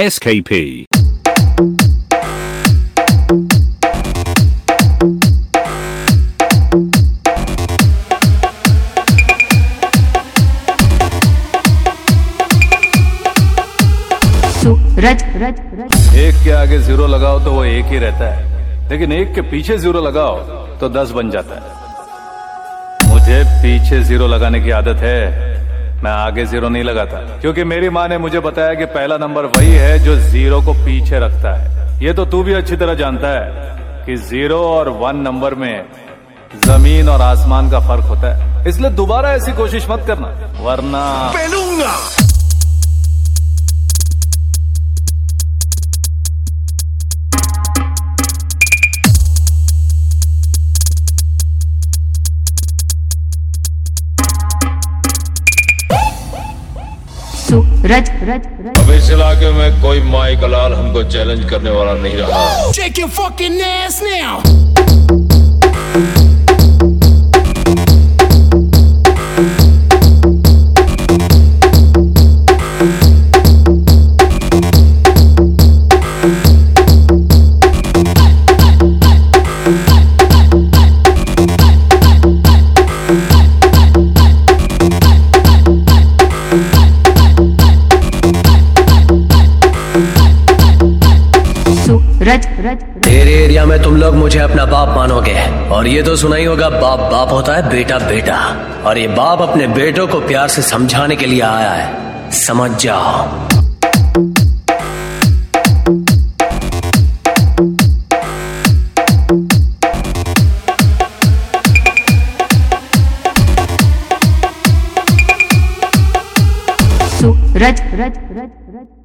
SKP. एक के आगे जीरो लगाओ तो वो एक ही रहता है, लेकिन एक के पीछे जीरो लगाओ तो 10 बन जाता है। मुझे पीछे जीरो लगाने की आदत है, मैं आगे जीरो नहीं लगाता, क्योंकि मेरी माँ ने मुझे बताया कि पहला नंबर वही है जो जीरो को पीछे रखता है। ये तो तू भी अच्छी तरह जानता है कि 0 और 1 नंबर में जमीन और आसमान का फर्क होता है। इसलिए दोबारा ऐसी कोशिश मत करना, वरना पेलूंगा। अब इस इलाके में कोई माई कलाल हमको चैलेंज करने वाला नहीं रहा। Shake your fucking ass now. तेरे एरिया में तुम लोग मुझे अपना बाप मानोगे, और ये तो सुना ही होगा, बाप बाप होता है, बेटा बेटा। और ये बाप अपने बेटों को प्यार से समझाने के लिए आया है, समझ जाओ। सूरज